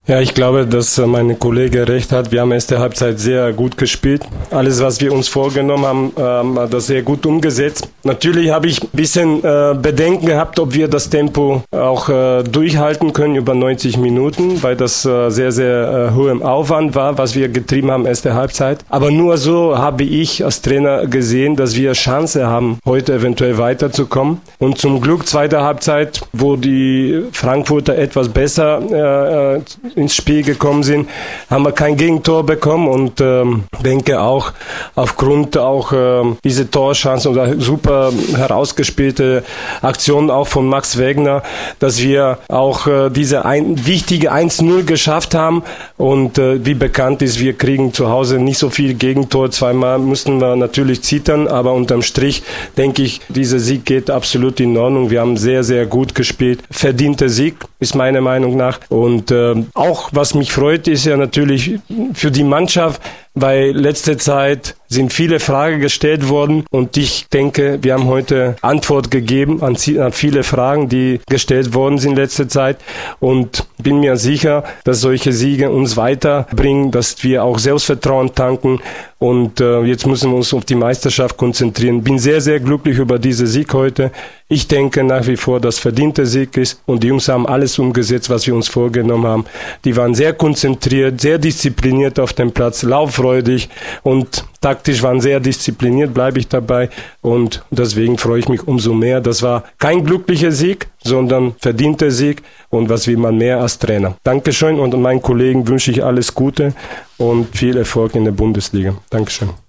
Ja, ich glaube, dass mein Kollege recht hat. Wir haben erste Halbzeit sehr gut gespielt. Alles, was wir uns vorgenommen haben, haben wir das sehr gut umgesetzt. Natürlich habe ich ein bisschen Bedenken gehabt, ob wir das Tempo auch durchhalten können über 90 Minuten, weil das sehr, sehr hohem Aufwand war, was wir getrieben haben erste Halbzeit. Aber nur so habe ich als Trainer gesehen, dass wir Chance haben, heute eventuell weiterzukommen. Und zum Glück zweite Halbzeit, wo die Frankfurter etwas besser ins Spiel gekommen sind, haben wir kein Gegentor bekommen und denke auch aufgrund auch diese Torchance oder super herausgespielte Aktion auch von Max Wegner, dass wir auch diese wichtige 1-0 geschafft haben und wie bekannt ist, wir kriegen zu Hause nicht so viel Gegentor, zweimal mussten wir natürlich zittern, aber unterm Strich denke ich, dieser Sieg geht absolut in Ordnung. Wir haben sehr, sehr gut gespielt. Verdienter Sieg ist meiner Meinung nach und auch was mich freut, ist ja natürlich für die Mannschaft, weil letzte Zeit sind viele Fragen gestellt worden und ich denke, wir haben heute Antwort gegeben an viele Fragen, die gestellt worden sind letzte Zeit und bin mir sicher, dass solche Siege uns weiterbringen, dass wir auch Selbstvertrauen tanken und jetzt müssen wir uns auf die Meisterschaft konzentrieren. Bin sehr, sehr glücklich über diesen Sieg heute. Ich denke nach wie vor, dass verdienter Sieg ist und die Jungs haben alles umgesetzt, was wir uns vorgenommen haben. Die waren sehr konzentriert, sehr diszipliniert auf dem Platz, lauffreudig und taktisch waren sehr diszipliniert, bleibe ich dabei und deswegen freue ich mich umso mehr. Das war kein glücklicher Sieg, sondern verdienter Sieg und was will man mehr als Trainer. Dankeschön und meinen Kollegen wünsche ich alles Gute und viel Erfolg in der Bundesliga. Dankeschön.